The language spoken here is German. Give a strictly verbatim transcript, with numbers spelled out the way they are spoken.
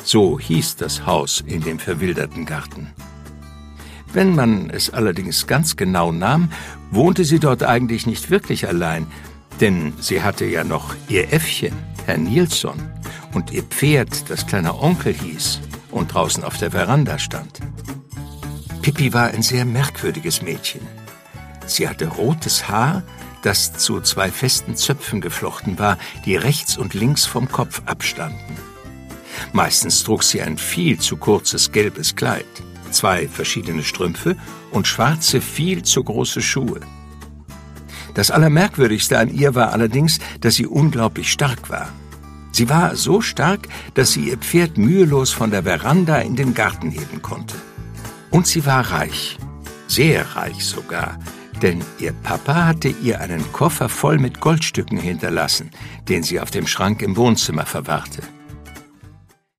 So hieß das Haus in dem verwilderten Garten. Wenn man es allerdings ganz genau nahm, wohnte sie dort eigentlich nicht wirklich allein, denn sie hatte ja noch ihr Äffchen, Herr Nilsson, und ihr Pferd, das kleiner Onkel hieß und draußen auf der Veranda stand. Pippi war ein sehr merkwürdiges Mädchen. Sie hatte rotes Haar, das zu zwei festen Zöpfen geflochten war, die rechts und links vom Kopf abstanden. Meistens trug sie ein viel zu kurzes gelbes Kleid, zwei verschiedene Strümpfe und schwarze, viel zu große Schuhe. Das Allermerkwürdigste an ihr war allerdings, dass sie unglaublich stark war. Sie war so stark, dass sie ihr Pferd mühelos von der Veranda in den Garten heben konnte. Und sie war reich, sehr reich sogar, denn ihr Papa hatte ihr einen Koffer voll mit Goldstücken hinterlassen, den sie auf dem Schrank im Wohnzimmer verwahrte.